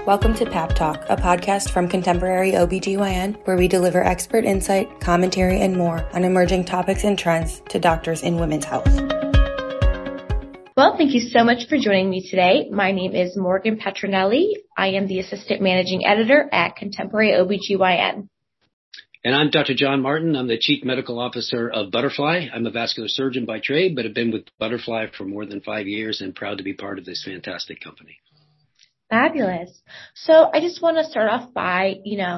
Welcome to PAP Talk, a podcast from Contemporary OBGYN, where we deliver expert insight, commentary, and more on emerging topics and trends to doctors in women's health. Well, thank you so much for joining me today. My name is Morgan Petronelli. I am the Assistant Managing Editor at Contemporary OBGYN. And I'm Dr. John Martin. I'm the Chief Medical Officer of Butterfly. I'm a vascular surgeon by trade, but have been with Butterfly for more than 5 years and proud to be part of this fantastic company. Fabulous. So I just want to start off by,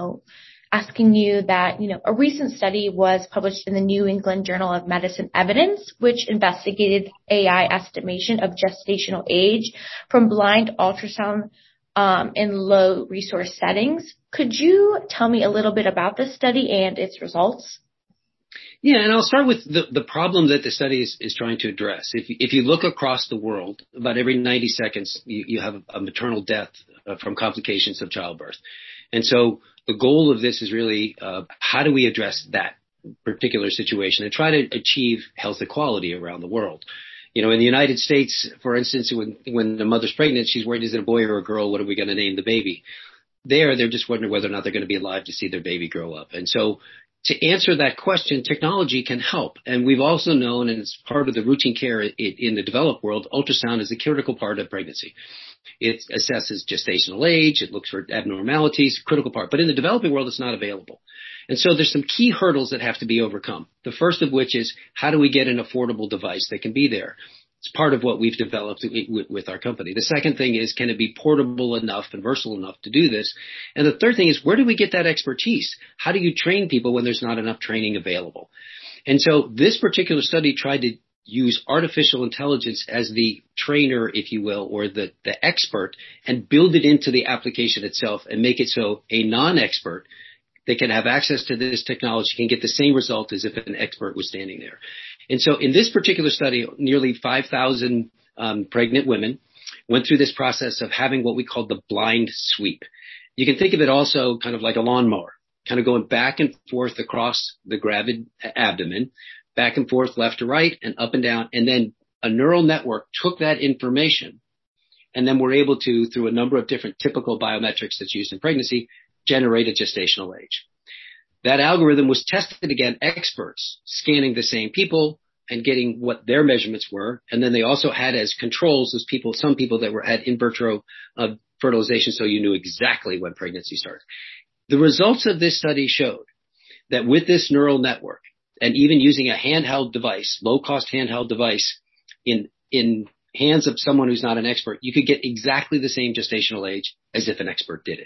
asking you that, a recent study was published in the New England Journal of Medicine Evidence, which investigated AI estimation of gestational age from blind ultrasound in low resource settings. Could you tell me a little bit about this study and its results? Yeah, and I'll start with the problem that the study is trying to address. If you look across the world, about every 90 seconds, you have a maternal death from complications of childbirth. And so the goal of this is really how do we address that particular situation and try to achieve health equality around the world. In the United States, for instance, when the mother's pregnant, she's worried, is it a boy or a girl? What are we going to name the baby? They're just wondering whether or not they're going to be alive to see their baby grow up. And so to answer that question, technology can help. And we've also known, and it's part of the routine care in the developed world, ultrasound is a critical part of pregnancy. It assesses gestational age. It looks for abnormalities, critical part. But in the developing world, it's not available. And so there's some key hurdles that have to be overcome. The first of which is, how do we get an affordable device that can be there? It's part of what we've developed with our company. The second thing is, can it be portable enough and versatile enough to do this? And the third thing is, where do we get that expertise? How do you train people when there's not enough training available? And so this particular study tried to use artificial intelligence as the trainer, if you will, or the expert, and build it into the application itself and make it so a non-expert that can have access to this technology can get the same result as if an expert was standing there. And so in this particular study, nearly 5,000 pregnant women went through this process of having what we call the blind sweep. You can think of it also kind of like a lawnmower, kind of going back and forth across the gravid abdomen, back and forth, left to right, and up and down. And then a neural network took that information, and then we're able to, through a number of different typical biometrics that's used in pregnancy, generate a gestational age. That algorithm was tested against experts, scanning the same people and getting what their measurements were. And then they also had as controls some people that had in vitro fertilization, so you knew exactly when pregnancy started. The results of this study showed that with this neural network, and even using a handheld device, low-cost handheld device, in hands of someone who's not an expert, you could get exactly the same gestational age as if an expert did it.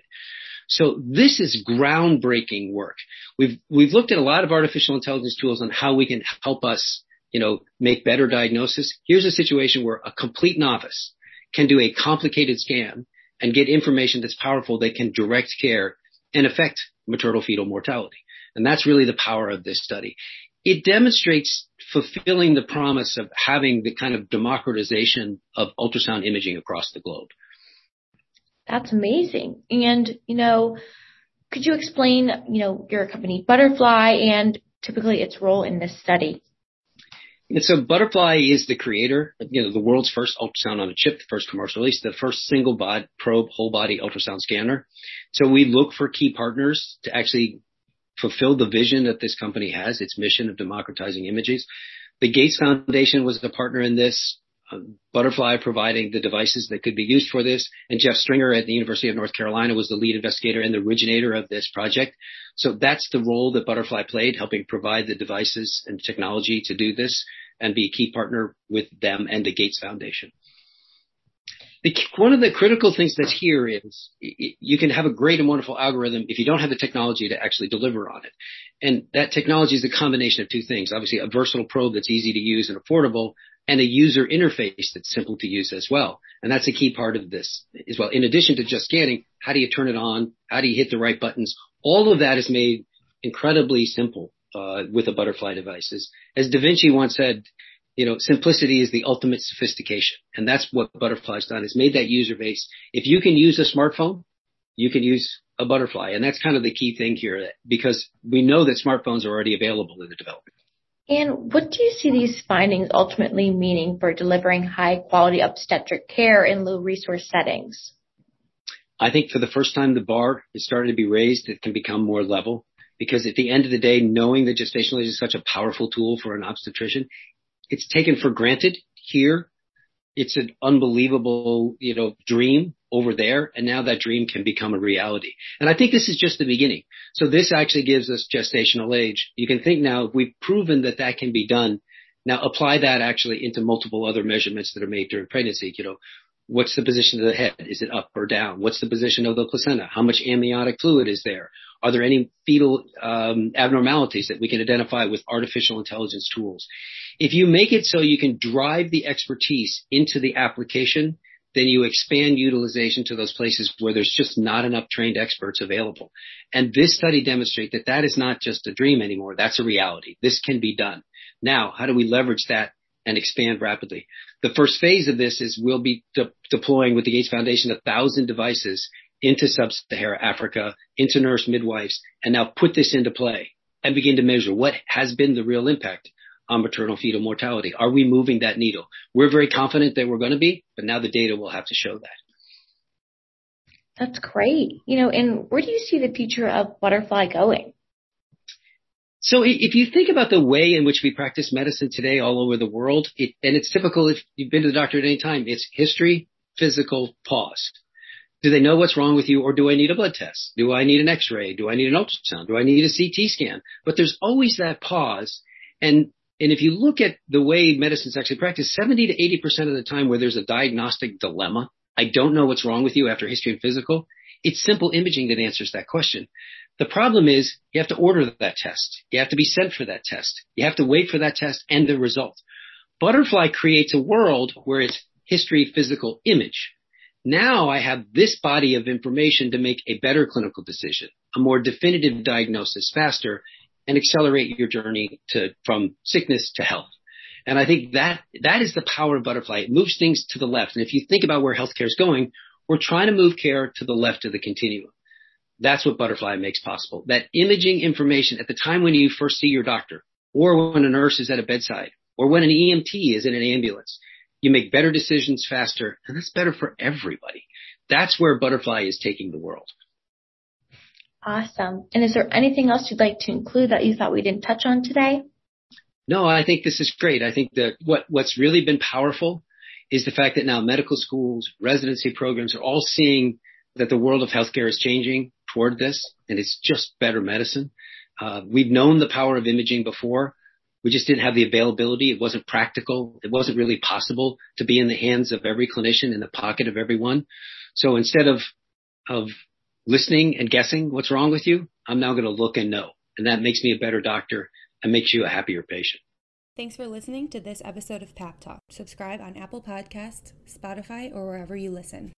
So this is groundbreaking work. We've looked at a lot of artificial intelligence tools on how we can help us, make better diagnosis. Here's a situation where a complete novice can do a complicated scan and get information that's powerful that can direct care and affect maternal fetal mortality. And that's really the power of this study. It demonstrates fulfilling the promise of having the kind of democratization of ultrasound imaging across the globe. That's amazing. And, could you explain, your company Butterfly and typically its role in this study? And so Butterfly is the creator, the world's first ultrasound on a chip, the first commercial release, the first single probe whole body ultrasound scanner. So we look for key partners to actually fulfill the vision that this company has, its mission of democratizing images. The Gates Foundation was a partner in this. Butterfly providing the devices that could be used for this, and Jeff Stringer at the University of North Carolina was the lead investigator and the originator of this project. So that's the role that Butterfly played, helping provide the devices and technology to do this and be a key partner with them and the Gates Foundation. One of the critical things that's here is you can have a great and wonderful algorithm if you don't have the technology to actually deliver on it. And that technology is a combination of two things. Obviously, a versatile probe that's easy to use and affordable, and a user interface that's simple to use as well. And that's a key part of this as well. In addition to just scanning, how do you turn it on? How do you hit the right buttons? All of that is made incredibly simple with the Butterfly devices. As Da Vinci once said, simplicity is the ultimate sophistication. And that's what Butterfly's done, is made that user base. If you can use a smartphone, you can use a Butterfly. And that's kind of the key thing here, because we know that smartphones are already available in the development. And what do you see these findings ultimately meaning for delivering high quality obstetric care in low resource settings? I think for the first time, the bar is starting to be raised. It can become more level because at the end of the day, knowing that gestational age is such a powerful tool for an obstetrician, it's taken for granted here. It's an unbelievable, dream over there. And now that dream can become a reality. And I think this is just the beginning. So this actually gives us gestational age. You can think now, if we've proven that that can be done, now apply that actually into multiple other measurements that are made during pregnancy. What's the position of the head? Is it up or down? What's the position of the placenta? How much amniotic fluid is there? Are there any fetal abnormalities that we can identify with artificial intelligence tools? If you make it so you can drive the expertise into the application, then you expand utilization to those places where there's just not enough trained experts available. And this study demonstrates that that is not just a dream anymore. That's a reality. This can be done. Now, how do we leverage that and expand rapidly? The first phase of this is we'll be deploying with the Gates Foundation 1,000 devices into sub-Saharan Africa, into nurse midwives, and now put this into play and begin to measure what has been the real impact on maternal fetal mortality. Are we moving that needle? We're very confident that we're going to be, but now the data will have to show that. That's great. And where do you see the future of Butterfly going? So if you think about the way in which we practice medicine today all over the world, and it's typical if you've been to the doctor at any time, it's history, physical, pause. Do they know what's wrong with you, or do I need a blood test? Do I need an x-ray? Do I need an ultrasound? Do I need a CT scan? But there's always that pause. And if you look at the way medicine's actually practiced, 70 to 80% of the time where there's a diagnostic dilemma, I don't know what's wrong with you after history and physical, it's simple imaging that answers that question. The problem is you have to order that test. You have to be sent for that test. You have to wait for that test and the result. Butterfly creates a world where it's history, physical, image. Now I have this body of information to make a better clinical decision, a more definitive diagnosis faster, and accelerate your journey from sickness to health. And I think that is the power of Butterfly. It moves things to the left. And if you think about where healthcare is going, we're trying to move care to the left of the continuum. That's what Butterfly makes possible. That imaging information at the time when you first see your doctor, or when a nurse is at a bedside, or when an EMT is in an ambulance, you make better decisions faster, and that's better for everybody. That's where Butterfly is taking the world. Awesome. And is there anything else you'd like to include that you thought we didn't touch on today? No, I think this is great. I think that what's really been powerful is the fact that now medical schools, residency programs are all seeing that the world of healthcare is changing toward this, and it's just better medicine. We've known the power of imaging before. We just didn't have the availability. It wasn't practical. It wasn't really possible to be in the hands of every clinician, in the pocket of everyone. So instead of listening and guessing what's wrong with you, I'm now going to look and know. And that makes me a better doctor and makes you a happier patient. Thanks for listening to this episode of Pap Talk. Subscribe on Apple Podcasts, Spotify, or wherever you listen.